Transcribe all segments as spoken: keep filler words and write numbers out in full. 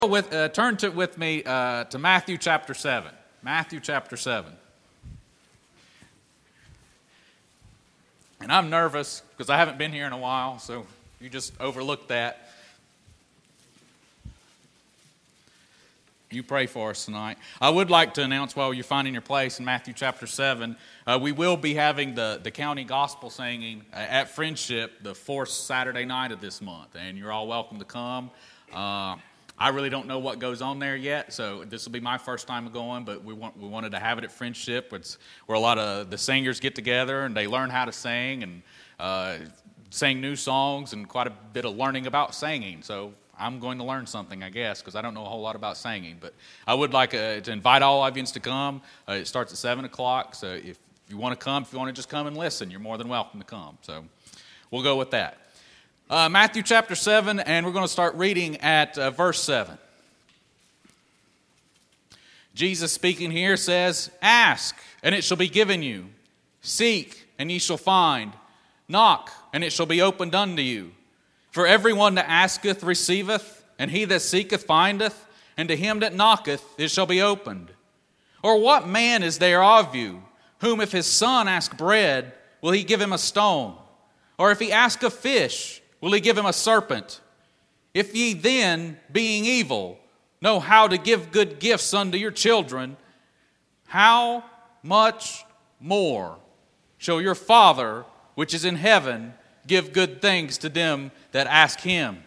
With, uh, turn to, with me uh, to Matthew chapter seven. Matthew chapter seven. And I'm nervous because I haven't been here in a while, so you just overlooked that. You pray for us tonight. I would like to announce while you're finding your place in Matthew chapter seven, uh, we will be having the, the county gospel singing uh, at Friendship the fourth Saturday night of this month, and you're all welcome to come. Uh, I really don't know what goes on there yet, so this will be my first time going, but we want we wanted to have it at Friendship. It's where a lot of the singers get together and they learn how to sing and uh, sing new songs and quite a bit of learning about singing. So I'm going to learn something, I guess, because I don't know a whole lot about singing. But I would like uh, to invite all audience to come. Uh, it starts at seven o'clock, so if you want to come, if you want to just come and listen, you're more than welcome to come. So we'll go with that. Uh, Matthew chapter seven, and we're going to start reading at uh, verse seven. Jesus speaking here says, "Ask, and it shall be given you. Seek, and ye shall find. Knock, and it shall be opened unto you. For everyone that asketh receiveth, and he that seeketh findeth, and to him that knocketh it shall be opened. Or what man is there of you, whom if his son ask bread, will he give him a stone? Or if he ask a fish, will he give him a serpent? If ye then, being evil, know how to give good gifts unto your children, how much more shall your Father which is in heaven give good things to them that ask him?"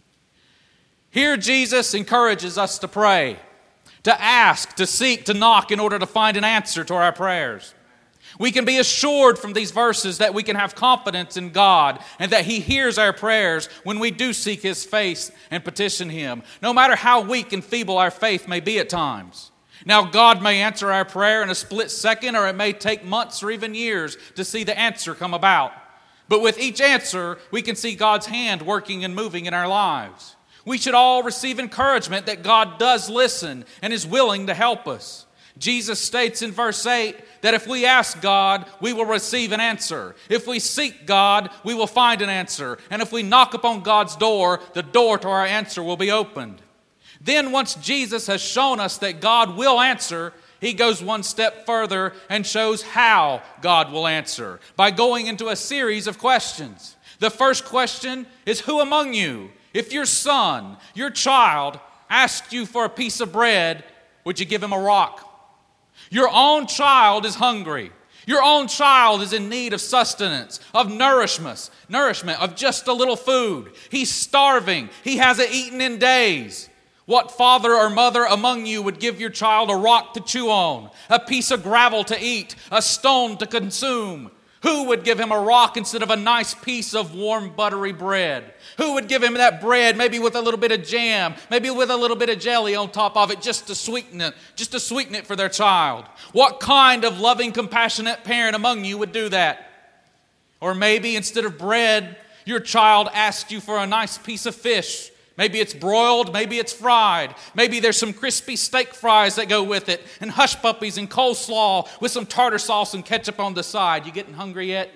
Here Jesus encourages us to pray, to ask, to seek, to knock in order to find an answer to our prayers. We can be assured from these verses that we can have confidence in God and that He hears our prayers when we do seek His face and petition Him, no matter how weak and feeble our faith may be at times. Now, God may answer our prayer in a split second, or it may take months or even years to see the answer come about. But with each answer, we can see God's hand working and moving in our lives. We should all receive encouragement that God does listen and is willing to help us. Jesus states in verse eight that if we ask God, we will receive an answer. If we seek God, we will find an answer. And if we knock upon God's door, the door to our answer will be opened. Then once Jesus has shown us that God will answer, He goes one step further and shows how God will answer by going into a series of questions. The first question is, who among you, if your son, your child, asked you for a piece of bread, would you give him a rock? Your own child is hungry. Your own child is in need of sustenance, of nourishment, nourishment, of just a little food. He's starving. He hasn't eaten in days. What father or mother among you would give your child a rock to chew on, a piece of gravel to eat, a stone to consume? Who would give him a rock instead of a nice piece of warm, buttery bread? Who would give him that bread, maybe with a little bit of jam, maybe with a little bit of jelly on top of it, just to sweeten it, just to sweeten it for their child? What kind of loving, compassionate parent among you would do that? Or maybe instead of bread, your child asked you for a nice piece of fish. Maybe it's broiled, maybe it's fried. Maybe there's some crispy steak fries that go with it, and hush puppies and coleslaw with some tartar sauce and ketchup on the side. You getting hungry yet?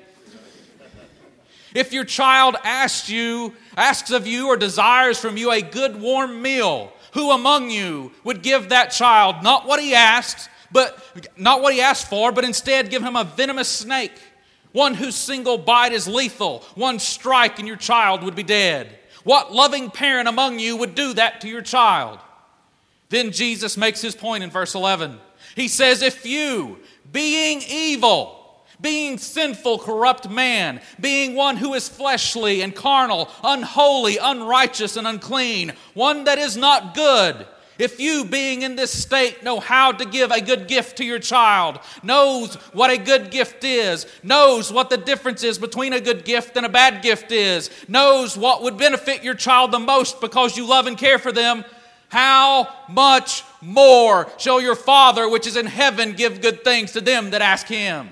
If your child asks you, asks of you or desires from you a good warm meal, who among you would give that child not what he asks, but not what he asked for, but instead give him a venomous snake, one whose single bite is lethal, one strike and your child would be dead? What loving parent among you would do that to your child? Then Jesus makes his point in verse eleven. He says, if you, being evil, being sinful, corrupt man, being one who is fleshly and carnal, unholy, unrighteous, and unclean, one that is not good, if you, being in this state, know how to give a good gift to your child, knows what a good gift is, knows what the difference is between a good gift and a bad gift is, knows what would benefit your child the most because you love and care for them, how much more shall your Father which is in heaven give good things to them that ask Him?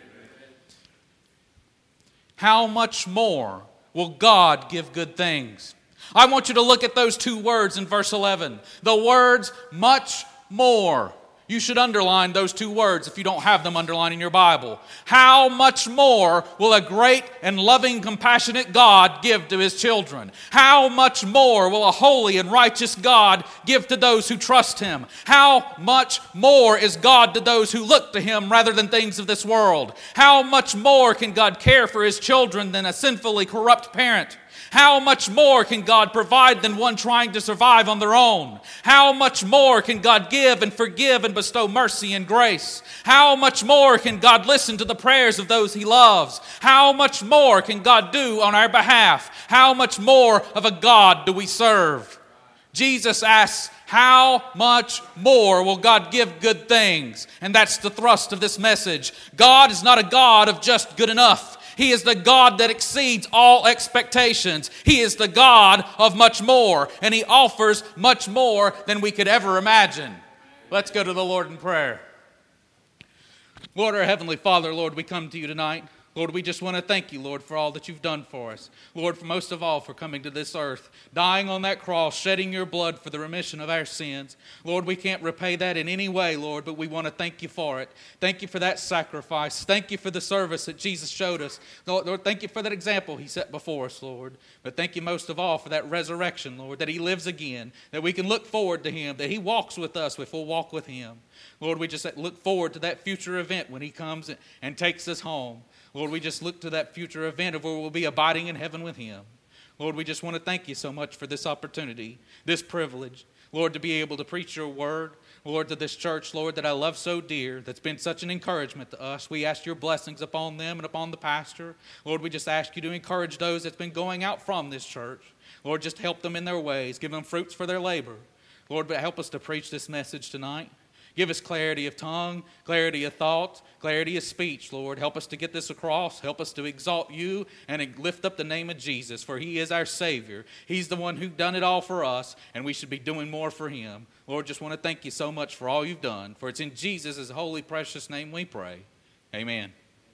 How much more will God give good things? I want you to look at those two words in verse eleven. The words much more. You should underline those two words if you don't have them underlined in your Bible. How much more will a great and loving, compassionate God give to His children? How much more will a holy and righteous God give to those who trust Him? How much more is God to those who look to Him rather than things of this world? How much more can God care for His children than a sinfully corrupt parent? How much more can God provide than one trying to survive on their own? How much more can God give and forgive and bestow mercy and grace? How much more can God listen to the prayers of those He loves? How much more can God do on our behalf? How much more of a God do we serve? Jesus asks, how much more will God give good things? And that's the thrust of this message. God is not a God of just good enough. He is the God that exceeds all expectations. He is the God of much more, and He offers much more than we could ever imagine. Let's go to the Lord in prayer. Lord, our Heavenly Father, Lord, we come to You tonight. Lord, we just want to thank You, Lord, for all that You've done for us. Lord, for most of all, for coming to this earth, dying on that cross, shedding Your blood for the remission of our sins. Lord, we can't repay that in any way, Lord, but we want to thank You for it. Thank You for that sacrifice. Thank You for the service that Jesus showed us. Lord, Lord, thank You for that example He set before us, Lord. But thank You most of all for that resurrection, Lord, that He lives again, that we can look forward to Him, that He walks with us if we'll walk with Him. Lord, we just look forward to that future event when He comes and takes us home. Lord, we just look to that future event of where we'll be abiding in heaven with Him. Lord, we just want to thank You so much for this opportunity, this privilege, Lord, to be able to preach Your word. Lord, to this church, Lord, that I love so dear, that's been such an encouragement to us. We ask Your blessings upon them and upon the pastor. Lord, we just ask You to encourage those that's been going out from this church. Lord, just help them in their ways. Give them fruits for their labor. Lord, but help us to preach this message tonight. Give us clarity of tongue, clarity of thought, clarity of speech, Lord. Help us to get this across. Help us to exalt You and lift up the name of Jesus, for He is our Savior. He's the one who done it all for us, and we should be doing more for Him. Lord, just want to thank You so much for all You've done, for it's in Jesus' holy, precious name we pray. Amen.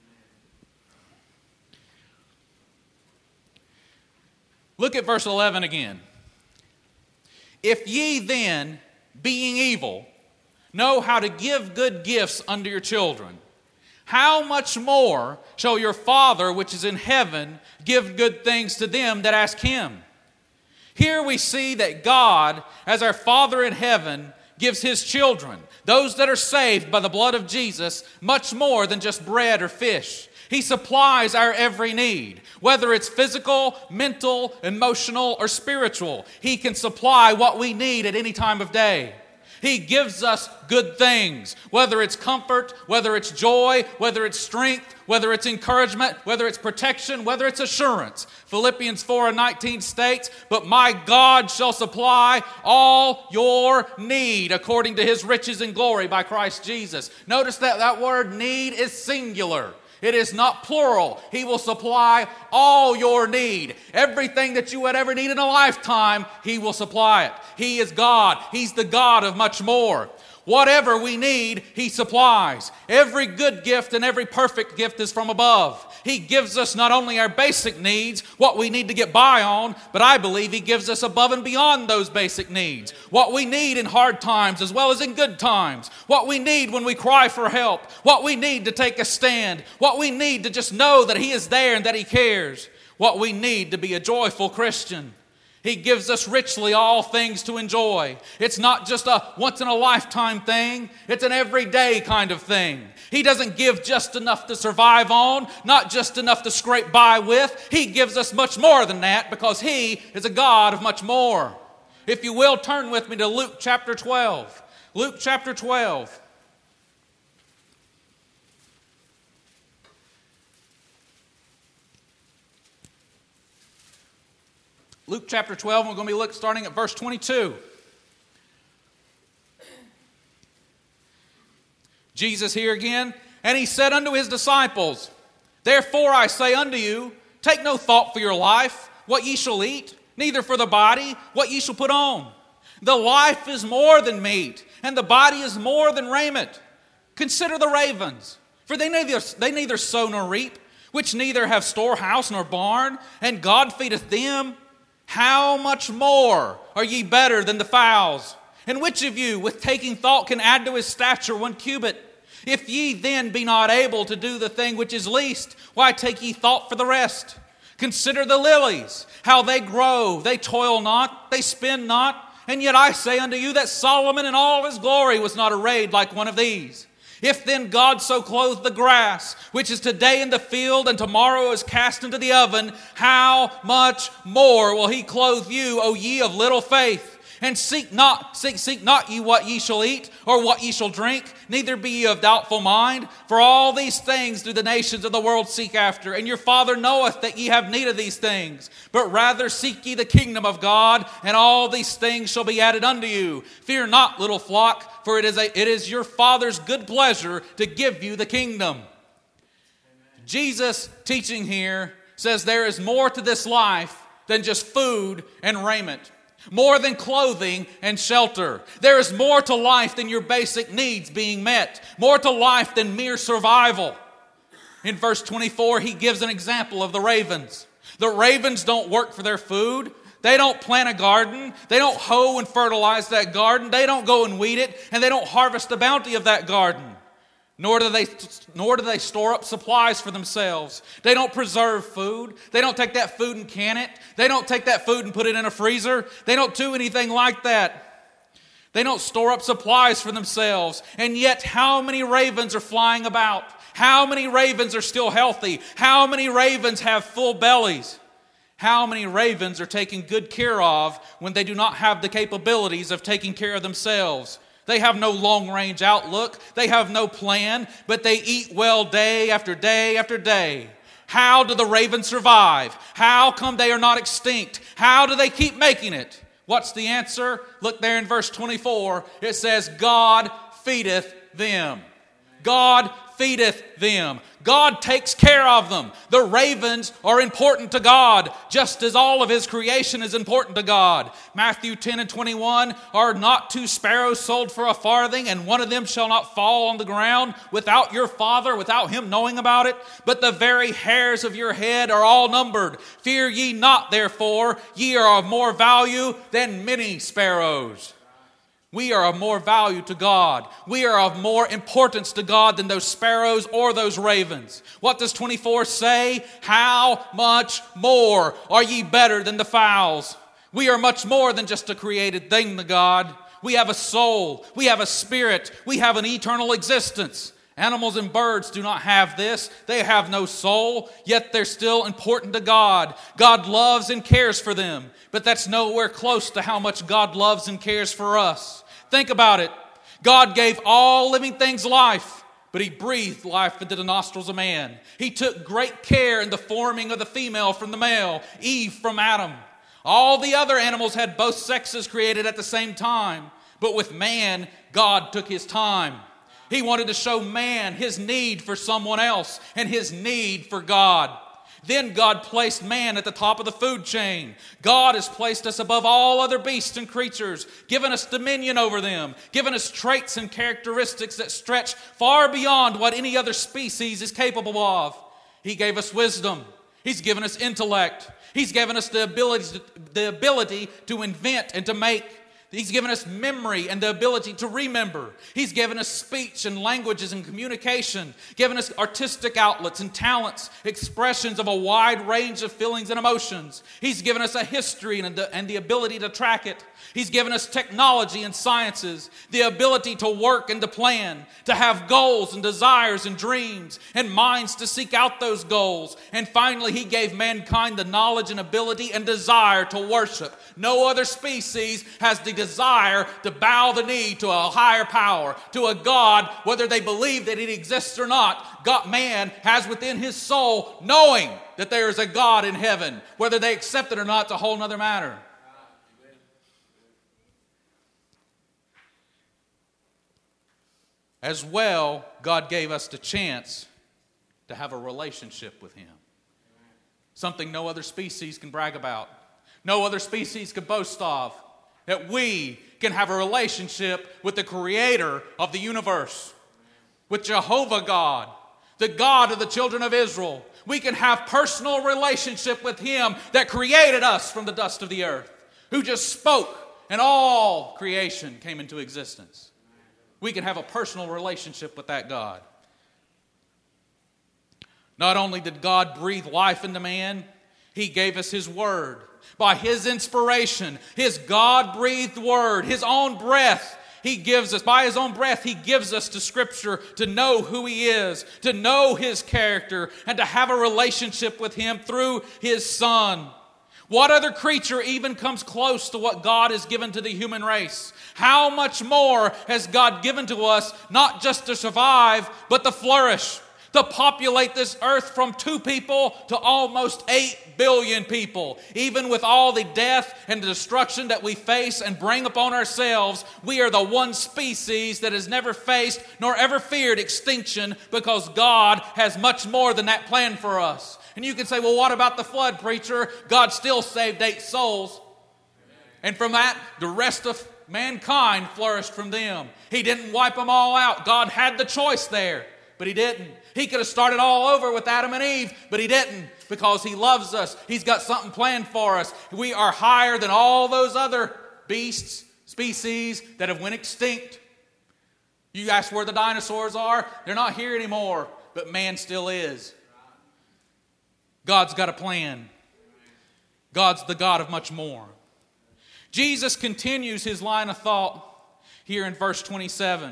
Look at verse eleven again. If ye then, being evil, know how to give good gifts unto your children, how much more shall your Father which is in heaven give good things to them that ask Him? Here we see that God, as our Father in heaven, gives His children, those that are saved by the blood of Jesus, much more than just bread or fish. He supplies our every need, whether it's physical, mental, emotional, or spiritual. He can supply what we need at any time of day. He gives us good things, whether it's comfort, whether it's joy, whether it's strength, whether it's encouragement, whether it's protection, whether it's assurance. Philippians four and nineteen states, but my God shall supply all your need according to His riches and glory by Christ Jesus. Notice that that word need is singular. It is not plural. He will supply all your need. Everything that you would ever need in a lifetime, He will supply it. He is God. He's the God of much more. Whatever we need, He supplies. Every good gift and every perfect gift is from above. He gives us not only our basic needs, what we need to get by on, but I believe He gives us above and beyond those basic needs. What we need in hard times as well as in good times. What we need when we cry for help. What we need to take a stand. What we need to just know that He is there and that He cares. What we need to be a joyful Christian. He gives us richly all things to enjoy. It's not just a once-in-a-lifetime thing. It's an everyday kind of thing. He doesn't give just enough to survive on, not just enough to scrape by with. He gives us much more than that because He is a God of much more. If you will, turn with me to Luke chapter twelve. Luke chapter twelve. Luke chapter twelve, we're going to be look, starting at verse twenty-two. Jesus here again, and He said unto His disciples, therefore I say unto you, take no thought for your life, what ye shall eat, neither for the body, what ye shall put on. The life is more than meat, and the body is more than raiment. Consider the ravens, for they neither, they neither sow nor reap, which neither have storehouse nor barn, and God feedeth them. How much more are ye better than the fowls? And which of you, with taking thought, can add to his stature one cubit? If ye then be not able to do the thing which is least, why take ye thought for the rest? Consider the lilies, how they grow. They toil not, they spin not. And yet I say unto you that Solomon in all his glory was not arrayed like one of these. If then God so clothe the grass, which is today in the field and tomorrow is cast into the oven, how much more will he clothe you, O ye of little faith? And seek not, seek, seek not ye what ye shall eat, or what ye shall drink, neither be ye of doubtful mind. For all these things do the nations of the world seek after, and your Father knoweth that ye have need of these things. But rather seek ye the kingdom of God, and all these things shall be added unto you. Fear not, little flock, for it is, a, it is your Father's good pleasure to give you the kingdom. Amen. Jesus teaching here says there is more to this life than just food and raiment. More than clothing and shelter. There is more to life than your basic needs being met. More to life than mere survival. In verse twenty-four, he gives an example of the ravens. The ravens don't work for their food. They don't plant a garden. They don't hoe and fertilize that garden. They don't go and weed it. And they don't harvest the bounty of that garden. Nor do they nor do they store up supplies for themselves. They don't preserve food. They don't take that food and can it. They don't take that food and put it in a freezer. They don't do anything like that. They don't store up supplies for themselves. And yet, how many ravens are flying about? How many ravens are still healthy? How many ravens have full bellies? How many ravens are taken good care of when they do not have the capabilities of taking care of themselves? They have no long-range outlook. They have no plan, but they eat well day after day after day. How do the ravens survive? How come they are not extinct? How do they keep making it? What's the answer? Look there in verse twenty-four. It says, God feedeth them. God feedeth them. God takes care of them. The ravens are important to God, just as all of his creation is important to God. Matthew ten and twenty-one, are not two sparrows sold for a farthing, and one of them shall not fall on the ground without your Father, without him knowing about it? But the very hairs of your head are all numbered. Fear ye not, therefore, ye are of more value than many sparrows. We are of more value to God. We are of more importance to God than those sparrows or those ravens. What does twenty-four say? How much more are ye better than the fowls? We are much more than just a created thing to God. We have a soul. We have a spirit. We have an eternal existence. Animals and birds do not have this. They have no soul, yet they're still important to God. God loves and cares for them, but that's nowhere close to how much God loves and cares for us. Think about it. God gave all living things life, but he breathed life into the nostrils of man. He took great care in the forming of the female from the male, Eve from Adam. All the other animals had both sexes created at the same time, but with man, God took his time. He wanted to show man his need for someone else and his need for God. Then God placed man at the top of the food chain. God has placed us above all other beasts and creatures, given us dominion over them, given us traits and characteristics that stretch far beyond what any other species is capable of. He gave us wisdom. He's given us intellect. He's given us the ability to, the ability to invent and to make. He's given us memory and the ability to remember. He's given us speech and languages and communication, given us artistic outlets and talents, expressions of a wide range of feelings and emotions. He's given us a history and the, and the ability to track it. He's given us technology and sciences, the ability to work and to plan, to have goals and desires and dreams, and minds to seek out those goals. And finally, he gave mankind the knowledge and ability and desire to worship. No other species has the desire to bow the knee to a higher power, to a God, whether they believe that it exists or not. God, man has within his soul knowing that there is a God in heaven. Whether they accept it or not, it's a whole other matter. As well, God gave us the chance to have a relationship with him. Something no other species can brag about. No other species can boast of. That we can have a relationship with the creator of the universe. With Jehovah God, the God of the children of Israel. We can have personal relationship with him that created us from the dust of the earth. Who just spoke and all creation came into existence. We can have a personal relationship with that God. Not only did God breathe life into man, He gave us His Word. By His inspiration, His God-breathed Word, His own breath, He gives us, by His own breath, He gives us to Scripture to know who He is, to know His character, and to have a relationship with Him through His Son. What other creature even comes close to what God has given to the human race? How much more has God given to us, not just to survive, but to flourish? To populate this earth from two people to almost eight billion people. Even with all the death and the destruction that we face and bring upon ourselves, we are the one species that has never faced nor ever feared extinction, because God has much more than that planned for us. And you can say, well, what about the flood, preacher? God still saved eight souls. And from that, the rest of mankind flourished from them. He didn't wipe them all out. God had the choice there, but He didn't. He could have started all over with Adam and Eve, but He didn't, because He loves us. He's got something planned for us. We are higher than all those other beasts, species that have went extinct. You ask where the dinosaurs are, they're not here anymore, but man still is. God's got a plan. God's the God of much more. Jesus continues His line of thought here in verse twenty-seven.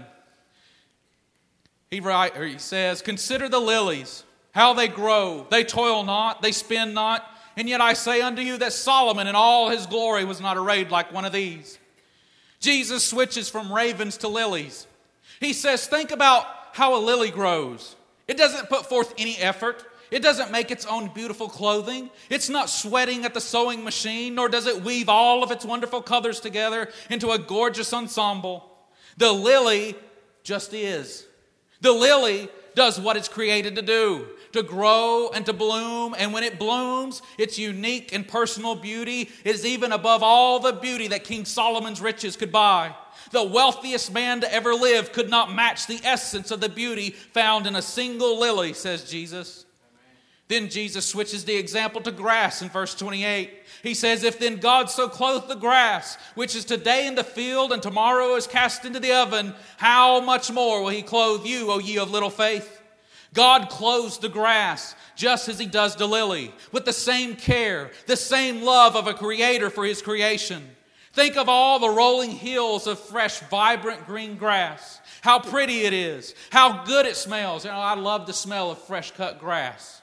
He, write, or he says, consider the lilies, how they grow. They toil not, they spin not. And yet I say unto you that Solomon in all his glory was not arrayed like one of these. Jesus switches from ravens to lilies. He says, think about how a lily grows. It doesn't put forth any effort. It doesn't make its own beautiful clothing. It's not sweating at the sewing machine, nor does it weave all of its wonderful colors together into a gorgeous ensemble. The lily just is. The lily does what it's created to do, to grow and to bloom. And when it blooms, its unique and personal beauty is even above all the beauty that King Solomon's riches could buy. The wealthiest man to ever live could not match the essence of the beauty found in a single lily, says Jesus. Then Jesus switches the example to grass in verse twenty-eight. He says, if then God so clothed the grass, which is today in the field and tomorrow is cast into the oven, how much more will He clothe you, O ye of little faith? God clothes the grass just as He does the lily, with the same care, the same love of a creator for His creation. Think of all the rolling hills of fresh, vibrant green grass. How pretty it is. How good it smells. You know, I love the smell of fresh cut grass.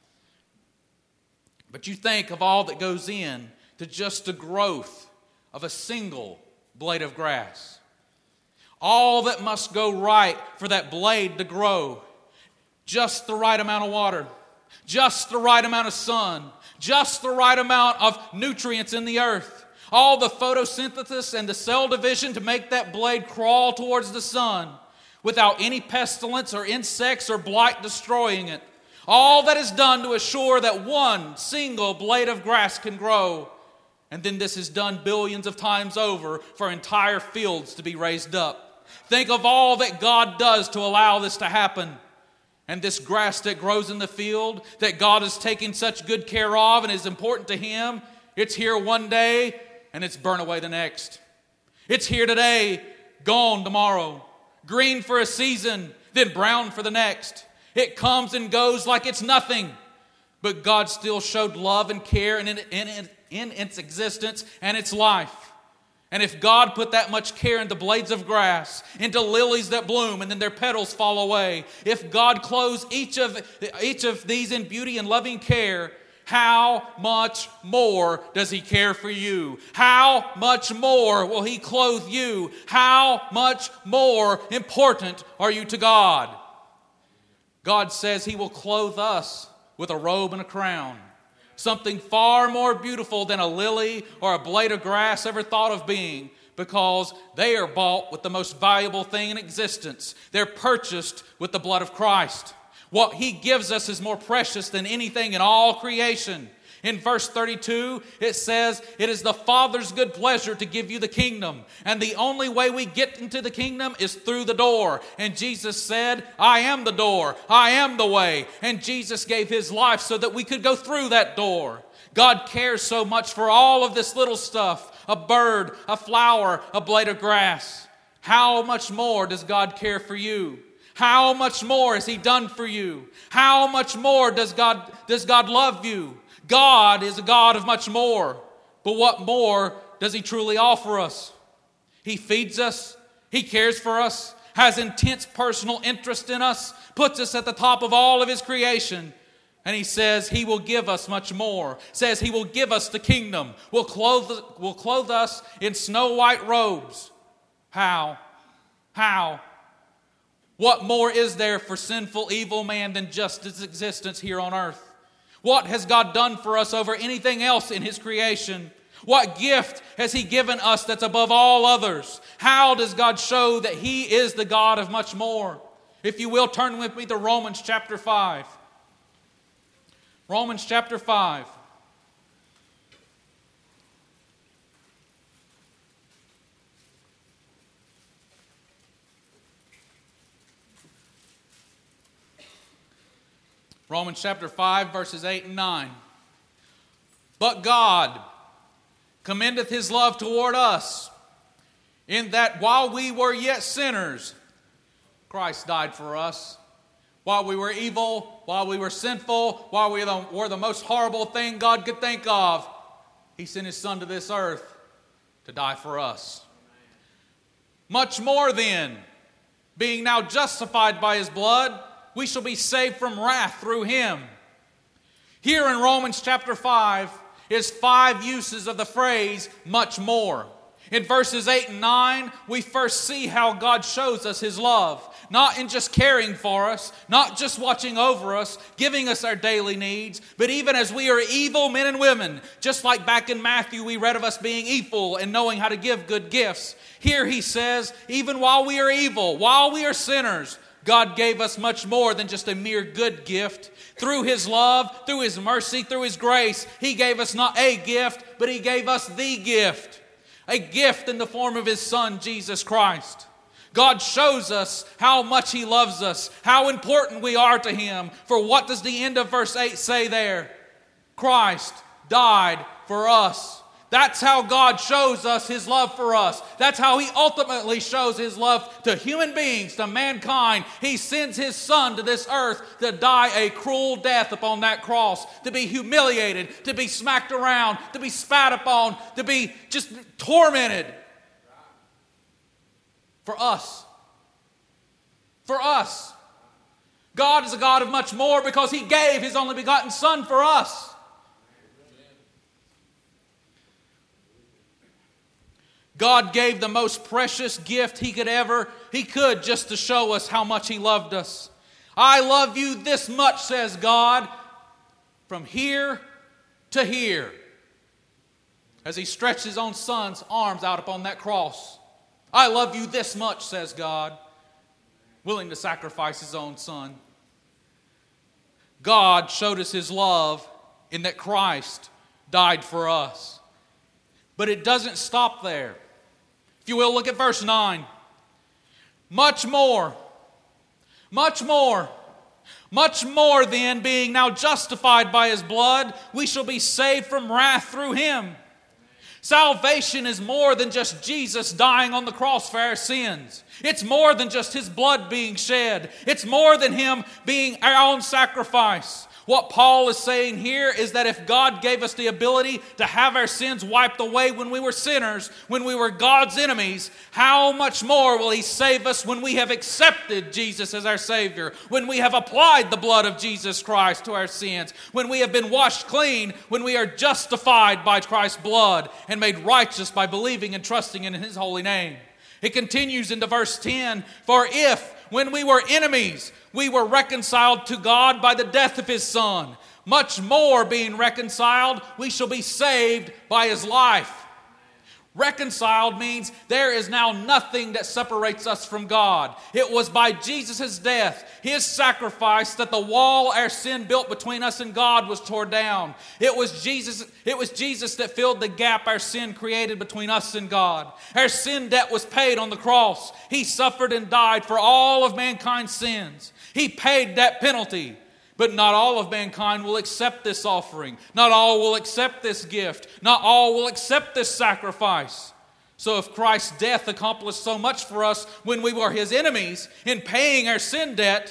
But you think of all that goes in to just the growth of a single blade of grass. All that must go right for that blade to grow. Just the right amount of water. Just the right amount of sun. Just the right amount of nutrients in the earth. All the photosynthesis and the cell division to make that blade crawl towards the sun without any pestilence or insects or blight destroying it. All that is done to assure that one single blade of grass can grow. And then this is done billions of times over for entire fields to be raised up. Think of all that God does to allow this to happen. And this grass that grows in the field, that God is taking such good care of and is important to Him, it's here one day and it's burnt away the next. It's here today, gone tomorrow. Green for a season, then brown for the next. It comes and goes like it's nothing. But God still showed love and care in, in, in, in its existence and its life. And if God put that much care into blades of grass, into lilies that bloom and then their petals fall away, if God clothes each of, each of these in beauty and loving care, how much more does He care for you? How much more will He clothe you? How much more important are you to God? God says He will clothe us with a robe and a crown. Something far more beautiful than a lily or a blade of grass ever thought of being, because they are bought with the most valuable thing in existence. They're purchased with the blood of Christ. What He gives us is more precious than anything in all creation. In verse thirty-two, it says, it is the Father's good pleasure to give you the kingdom. And the only way we get into the kingdom is through the door. And Jesus said, I am the door. I am the way. And Jesus gave His life so that we could go through that door. God cares so much for all of this little stuff. a bird, a flower, a blade of grass. How much more does God care for you? How much more has He done for you? How much more does God, does God love you? God is a God of much more. But what more does He truly offer us? He feeds us. He cares for us. Has intense personal interest in us. Puts us at the top of all of His creation. And He says He will give us much more. Says He will give us the kingdom. Will clothe, will clothe us in snow white robes. How? How? What more is there for sinful, evil man than just His existence here on earth? What has God done for us over anything else in His creation? What gift has He given us that's above all others? How does God show that He is the God of much more? If you will, turn with me to Romans chapter five. Romans chapter five. Romans chapter five, verses eight and nine. But God commendeth His love toward us, in that while we were yet sinners, Christ died for us. While we were evil, while we were sinful, while we were the most horrible thing God could think of, He sent His Son to this earth to die for us. Much more then, being now justified by His blood, we shall be saved from wrath through Him. Here in Romans chapter five is five uses of the phrase, much more. In verses eight and nine, we first see how God shows us His love. Not in just caring for us, not just watching over us, giving us our daily needs, but even as we are evil men and women, just like back in Matthew we read of us being evil and knowing how to give good gifts. Here He says, even while we are evil, while we are sinners, God gave us much more than just a mere good gift. Through His love, through His mercy, through His grace, He gave us not a gift, but He gave us the gift. A gift in the form of His Son, Jesus Christ. God shows us how much He loves us, how important we are to Him. For what does the end of verse eight say there? Christ died for us. That's how God shows us His love for us. That's how He ultimately shows His love to human beings, to mankind. He sends His Son to this earth to die a cruel death upon that cross, to be humiliated, to be smacked around, to be spat upon, to be just tormented. For us. For us. God is a God of much more because He gave His only begotten Son for us. God gave the most precious gift He could ever, He could just to show us how much He loved us. I love you this much, says God, from here to here. As He stretched His own Son's arms out upon that cross. I love you this much, says God, willing to sacrifice His own Son. God showed us His love in that Christ died for us. But it doesn't stop there. If you will, look at verse nine. Much more, much more, much more then, being now justified by His blood, we shall be saved from wrath through Him. Salvation is more than just Jesus dying on the cross for our sins. It's more than just His blood being shed. It's more than Him being our own sacrifice. What Paul is saying here is that if God gave us the ability to have our sins wiped away when we were sinners, when we were God's enemies, how much more will He save us when we have accepted Jesus as our Savior, when we have applied the blood of Jesus Christ to our sins, when we have been washed clean, when we are justified by Christ's blood and made righteous by believing and trusting in His holy name. It continues into verse ten, for if, when we were enemies, we were reconciled to God by the death of His Son, much more being reconciled, we shall be saved by His life. Reconciled means there is now nothing that separates us from God. It was by Jesus' death, His sacrifice, that the wall our sin built between us and God was torn down. It was Jesus, it was Jesus that filled the gap our sin created between us and God. Our sin debt was paid on the cross. He suffered and died for all of mankind's sins. He paid that penalty. But not all of mankind will accept this offering. Not all will accept this gift. Not all will accept this sacrifice. So if Christ's death accomplished so much for us when we were His enemies in paying our sin debt,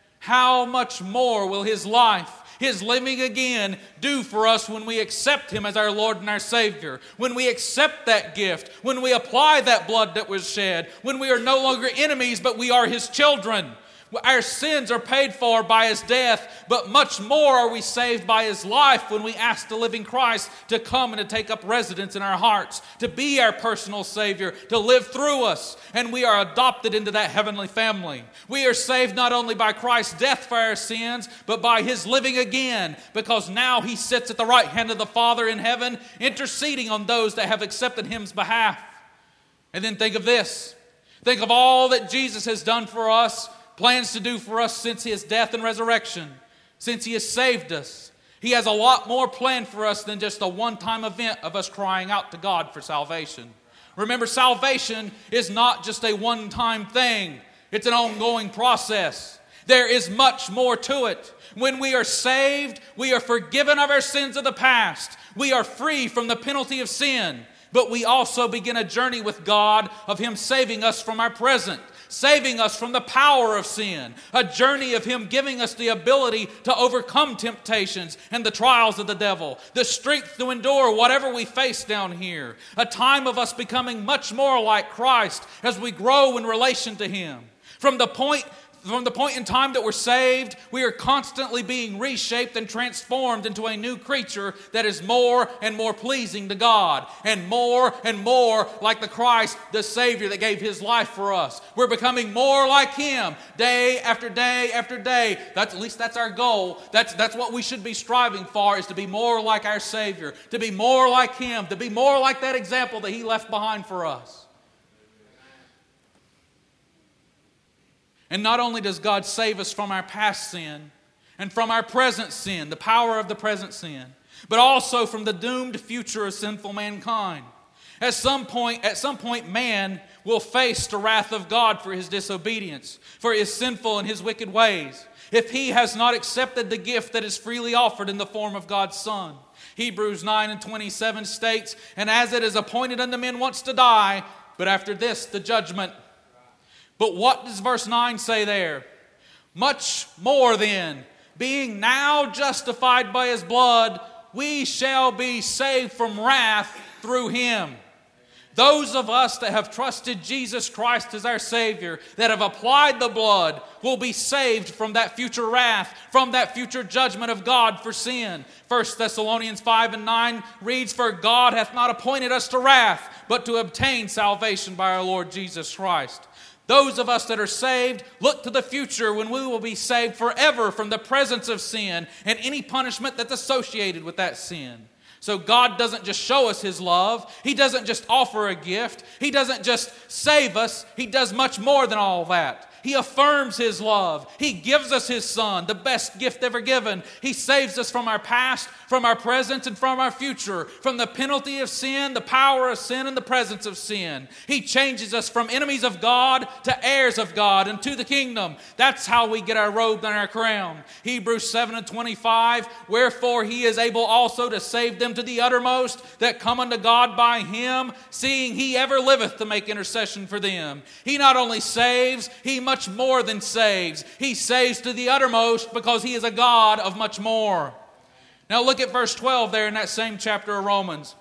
how much more will His life, His living again, do for us when we accept Him as our Lord and our Savior? When we accept that gift, when we apply that blood that was shed, when we are no longer enemies but we are His children. Our sins are paid for by His death, but much more are we saved by His life when we ask the living Christ to come and to take up residence in our hearts, to be our personal Savior, to live through us, and we are adopted into that heavenly family. We are saved not only by Christ's death for our sins, but by His living again, because now He sits at the right hand of the Father in heaven, interceding on those that have accepted Him's behalf. And then think of this. Think of all that Jesus has done for us, plans to do for us since His death and resurrection, since He has saved us. He has a lot more planned for us than just a one-time event of us crying out to God for salvation. Remember, salvation is not just a one-time thing. It's an ongoing process. There is much more to it. When we are saved, we are forgiven of our sins of the past. We are free from the penalty of sin. But we also begin a journey with God of Him saving us from our present, saving us from the power of sin, a journey of Him giving us the ability to overcome temptations and the trials of the devil, the strength to endure whatever we face down here, a time of us becoming much more like Christ as we grow in relation to Him. From the point From the point in time that we're saved, we are constantly being reshaped and transformed into a new creature that is more and more pleasing to God, and more and more like the Christ, the Savior that gave His life for us. We're becoming more like Him day after day after day. That's, at least that's our goal. That's, that's what we should be striving for, is to be more like our Savior, to be more like Him, to be more like that example that He left behind for us. And not only does God save us from our past sin and from our present sin, the power of the present sin, but also from the doomed future of sinful mankind. At some point, at some point, man will face the wrath of God for his disobedience, for his sinful and his wicked ways, if he has not accepted the gift that is freely offered in the form of God's Son. Hebrews nine and twenty-seven states, "And as it is appointed unto men once to die, but after this the judgment." But what does verse nine say there? "Much more then, being now justified by His blood, we shall be saved from wrath through Him." Those of us that have trusted Jesus Christ as our Savior, that have applied the blood, will be saved from that future wrath, from that future judgment of God for sin. First Thessalonians five and nine reads, "For God hath not appointed us to wrath, but to obtain salvation by our Lord Jesus Christ." Those of us that are saved look to the future when we will be saved forever from the presence of sin and any punishment that's associated with that sin. So God doesn't just show us His love. He doesn't just offer a gift. He doesn't just save us. He does much more than all that. He affirms His love. He gives us His Son, the best gift ever given. He saves us from our past, from our present, and from our future, from the penalty of sin, the power of sin, and the presence of sin. He changes us from enemies of God to heirs of God and to the kingdom. That's how we get our robe and our crown. Hebrews seven and twenty-five, "Wherefore He is able also to save them to the uttermost that come unto God by Him, seeing He ever liveth to make intercession for them." He not only saves, He much more than saves. He saves to the uttermost because He is a God of much more. Now look at verse twelve there in that same chapter of Romans.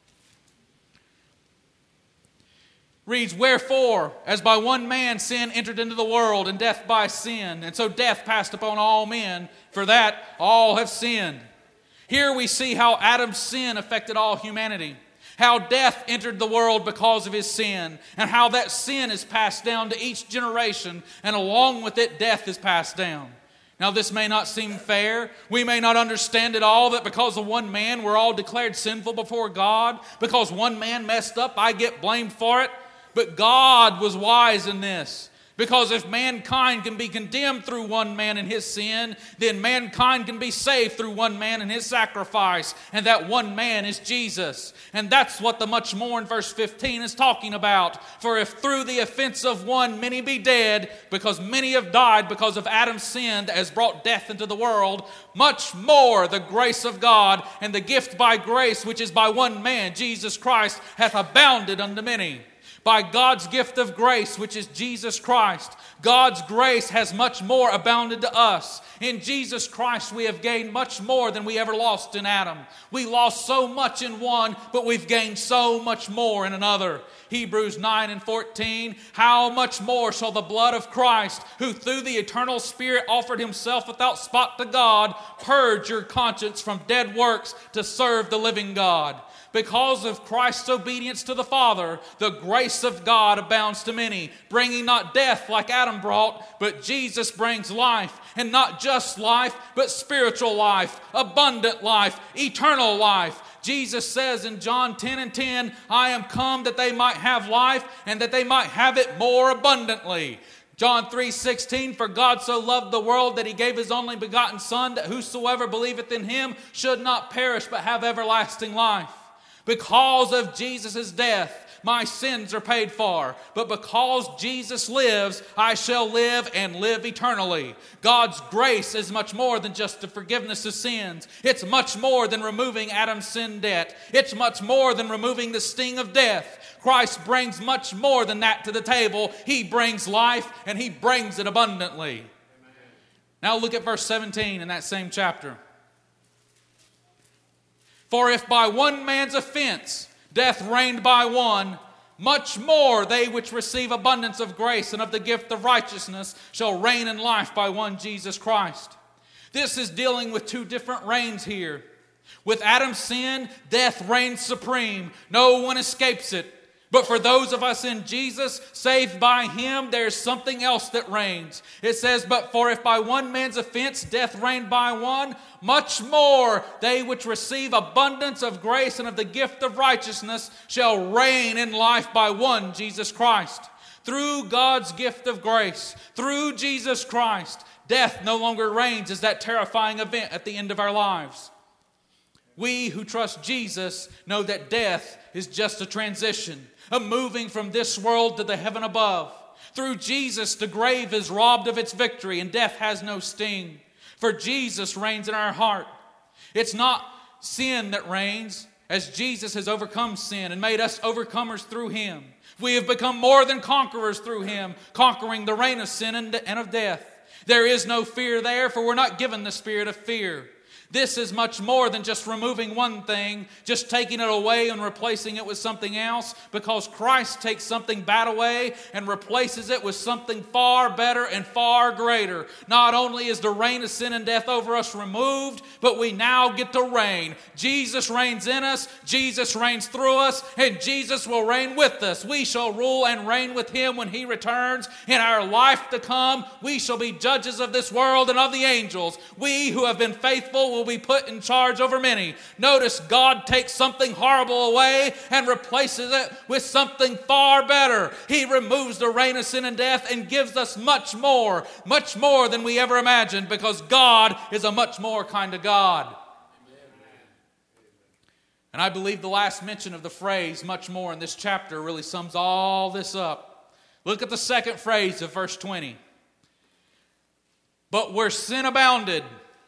Reads, "Wherefore, as by one man sin entered into the world, and death by sin, and so death passed upon all men, for that all have sinned." Here we see how Adam's sin affected all humanity, how death entered the world because of his sin, and how that sin is passed down to each generation, and along with it, death is passed down. Now, this may not seem fair. We may not understand it all, that because of one man, we're all declared sinful before God. Because one man messed up, I get blamed for it. But God was wise in this. Because if mankind can be condemned through one man and his sin, then mankind can be saved through one man and his sacrifice. And that one man is Jesus. And that's what the much more in verse fifteen is talking about. For if through the offense of one many be dead, because many have died because of Adam's sin that has brought death into the world, much more the grace of God and the gift by grace, which is by one man, Jesus Christ, hath abounded unto many. By God's gift of grace, which is Jesus Christ, God's grace has much more abounded to us. In Jesus Christ, we have gained much more than we ever lost in Adam. We lost so much in one, but we've gained so much more in another. Hebrews nine and fourteen, how much more shall the blood of Christ, who through the eternal Spirit offered himself without spot to God, purge your conscience from dead works to serve the living God. Because of Christ's obedience to the Father, the grace of God abounds to many, bringing not death like Adam brought, but Jesus brings life, and not just life, but spiritual life, abundant life, eternal life. Jesus says in John ten and ten, I am come that they might have life, and that they might have it more abundantly. John three sixteen, for God so loved the world that he gave his only begotten Son, that whosoever believeth in him should not perish, but have everlasting life. Because of Jesus' death, my sins are paid for. But because Jesus lives, I shall live and live eternally. God's grace is much more than just the forgiveness of sins. It's much more than removing Adam's sin debt. It's much more than removing the sting of death. Christ brings much more than that to the table. He brings life, and he brings it abundantly. Amen. Now look at verse seventeen in that same chapter. For if by one man's offense death reigned by one, much more they which receive abundance of grace and of the gift of righteousness shall reign in life by one Jesus Christ. This is dealing with two different reigns here. With Adam's sin, death reigns supreme. No one escapes it. But for those of us in Jesus, saved by him, there's something else that reigns. It says, but for if by one man's offense death reigned by one, much more they which receive abundance of grace and of the gift of righteousness shall reign in life by one, Jesus Christ. Through God's gift of grace, through Jesus Christ, death no longer reigns as that terrifying event at the end of our lives. We who trust Jesus know that death is just a transition, a moving from this world to the heaven above. Through Jesus, the grave is robbed of its victory and death has no sting. For Jesus reigns in our heart. It's not sin that reigns, as Jesus has overcome sin and made us overcomers through him. We have become more than conquerors through him, conquering the reign of sin and of death. There is no fear there, for we're not given the spirit of fear. This is much more than just removing one thing, just taking it away and replacing it with something else, because Christ takes something bad away and replaces it with something far better and far greater. Not only is the reign of sin and death over us removed, but we now get to reign. Jesus reigns in us, Jesus reigns through us, and Jesus will reign with us. We shall rule and reign with him when he returns. In our life to come, we shall be judges of this world and of the angels. We who have been faithful will be put in charge over many. Notice God takes something horrible away and replaces it with something far better. He removes the reign of sin and death and gives us much more, much more than we ever imagined, because God is a much more kind of God. Amen. And I believe the last mention of the phrase much more in this chapter really sums all this up. Look at the second phrase of verse twenty. But where sin abounded,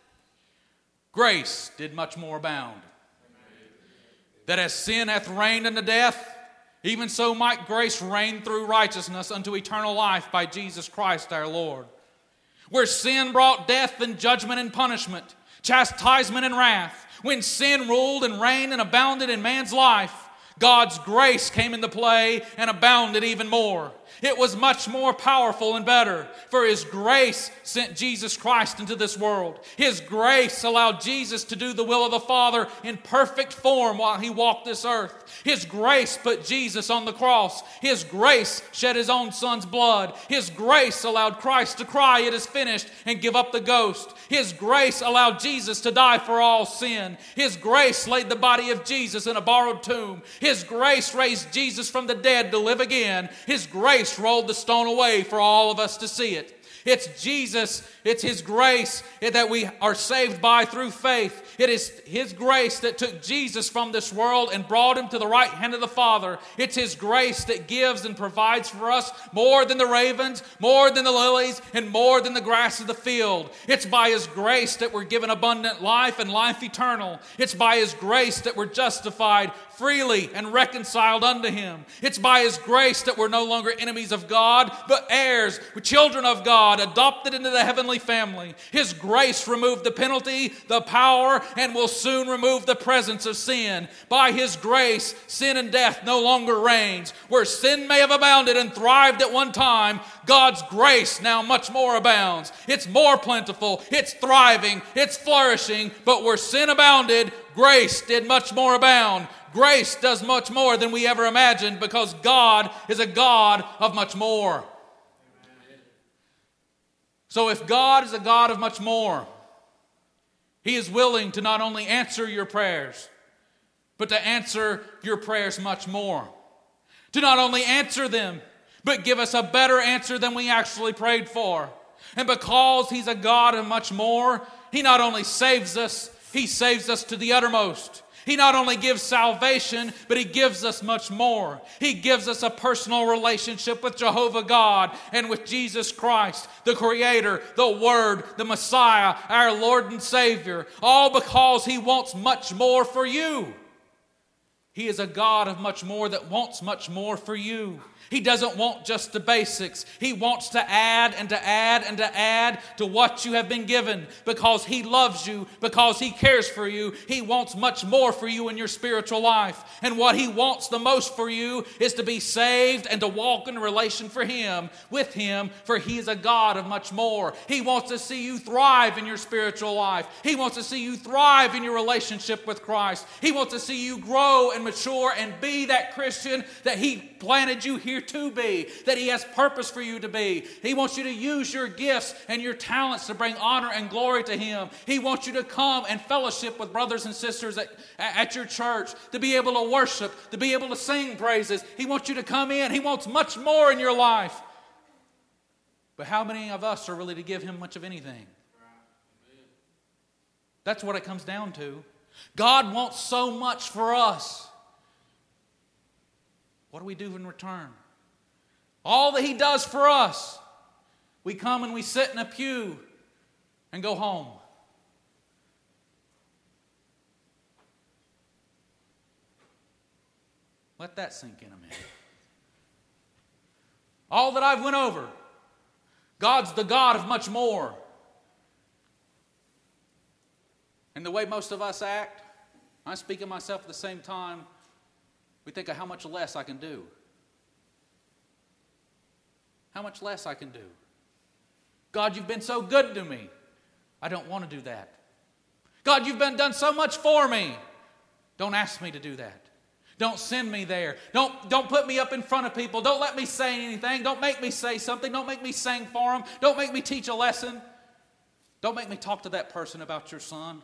grace did much more abound. That as sin hath reigned unto death, even so might grace reign through righteousness unto eternal life by Jesus Christ our Lord. Where sin brought death and judgment and punishment, chastisement and wrath, when sin ruled and reigned and abounded in man's life, God's grace came into play and abounded even more. It was much more powerful and better, for his grace sent Jesus Christ into this world. His grace allowed Jesus to do the will of the Father in perfect form while he walked this earth. His grace put Jesus on the cross. His grace shed his own son's blood. His grace allowed Christ to cry, "It is finished," and give up the ghost. His grace allowed Jesus to die for all sin. His grace laid the body of Jesus in a borrowed tomb. His grace raised Jesus from the dead to live again. His grace grace rolled the stone away for all of us to see it. It's Jesus, it's His grace that we are saved by through faith. It is His grace that took Jesus from this world and brought Him to the right hand of the Father. It's His grace that gives and provides for us more than the ravens, more than the lilies, and more than the grass of the field. It's by His grace that we're given abundant life and life eternal. It's by His grace that we're justified freely and reconciled unto Him. It's by His grace that we're no longer enemies of God, but heirs, children of God, adopted into the heavenly family. His grace removed the penalty, the power, and will soon remove the presence of sin. By His grace, sin and death no longer reigns. Where sin may have abounded and thrived at one time, God's grace now much more abounds. It's more plentiful, it's thriving, it's flourishing, but where sin abounded, grace did much more abound. Grace does much more than we ever imagined because God is a God of much more. So if God is a God of much more, He is willing to not only answer your prayers, but to answer your prayers much more. To not only answer them, but give us a better answer than we actually prayed for. And because He's a God of much more, He not only saves us, He saves us to the uttermost. He not only gives salvation, but He gives us much more. He gives us a personal relationship with Jehovah God and with Jesus Christ, the Creator, the Word, the Messiah, our Lord and Savior, all because He wants much more for you. He is a God of much more that wants much more for you. He doesn't want just the basics. He wants to add and to add and to add to what you have been given because He loves you, because He cares for you. He wants much more for you in your spiritual life. And what He wants the most for you is to be saved and to walk in a relation for Him, with Him, for He is a God of much more. He wants to see you thrive in your spiritual life. He wants to see you thrive in your relationship with Christ. He wants to see you grow and mature and be that Christian that He planted you here to be, that He has purpose for you to be. He wants you to use your gifts and your talents to bring honor and glory to Him. He wants you to come and fellowship with brothers and sisters at, at your church, to be able to worship, to be able to sing praises. He wants you to come in. He wants much more in your life. But how many of us are really to give Him much of anything? That's what it comes down to. God wants so much for us. What do we do in return? All that He does for us, we come and we sit in a pew and go home. Let that sink in a minute. All that I've went over, God's the God of much more. And the way most of us act, I speak of myself at the same time, we think of how much less I can do. How much less I can do. God, you've been so good to me. I don't want to do that. God, you've been done so much for me. Don't ask me to do that. Don't send me there. Don't, don't put me up in front of people. Don't let me say anything. Don't make me say something. Don't make me sing for them. Don't make me teach a lesson. Don't make me talk to that person about your son.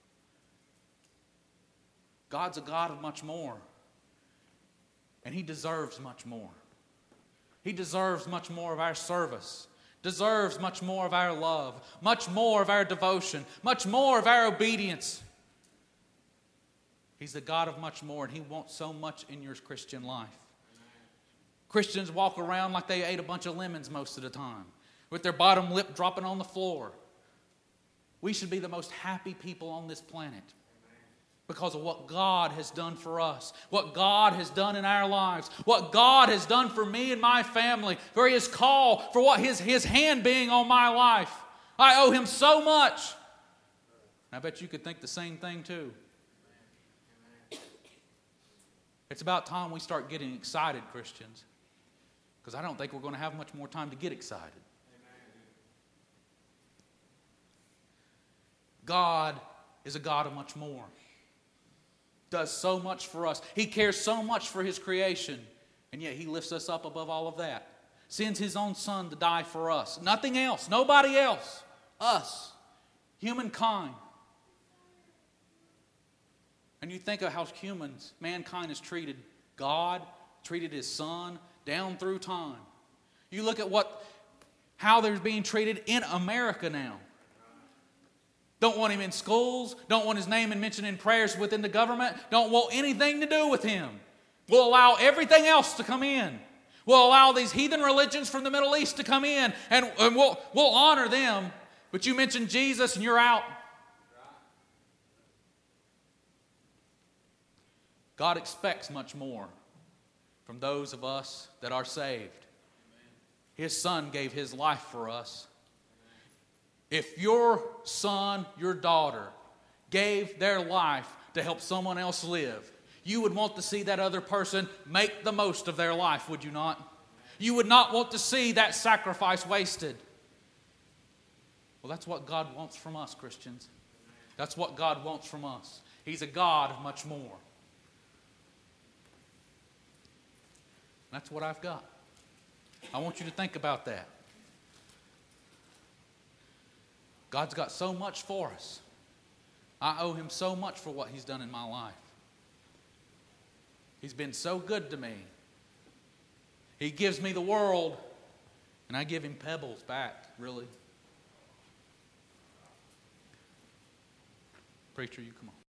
God's a God of much more. And He deserves much more. He deserves much more of our service, deserves much more of our love, much more of our devotion, much more of our obedience. He's the God of much more, and He wants so much in your Christian life. Christians walk around like they ate a bunch of lemons most of the time, with their bottom lip dropping on the floor. We should be the most happy people on this planet because of what God has done for us, what God has done in our lives, what God has done for me and my family, for His call, for what His, His hand being on my life. I owe Him so much. I bet you could think the same thing too. It's about time we start getting excited, Christians, because I don't think we're going to have much more time to get excited. God is a God of much more. Does so much for us. He cares so much for His creation, and yet He lifts us up above all of that. Sends His own Son to die for us. Nothing else. Nobody else. Us. Humankind. And you think of how humans, mankind has treated God, treated His Son down through time. You look at what, how they're being treated in America now. Don't want him in schools. Don't want his name mentioned in prayers within the government. Don't want anything to do with him. We'll allow everything else to come in. We'll allow these heathen religions from the Middle East to come in, and, and we'll, we'll honor them. But you mention Jesus and you're out. God expects much more from those of us that are saved. His Son gave His life for us. If your son, your daughter, gave their life to help someone else live, you would want to see that other person make the most of their life, would you not? You would not want to see that sacrifice wasted. Well, that's what God wants from us, Christians. That's what God wants from us. He's a God of much more. That's what I've got. I want you to think about that. God's got so much for us. I owe Him so much for what He's done in my life. He's been so good to me. He gives me the world, and I give Him pebbles back, really. Preacher, you come on.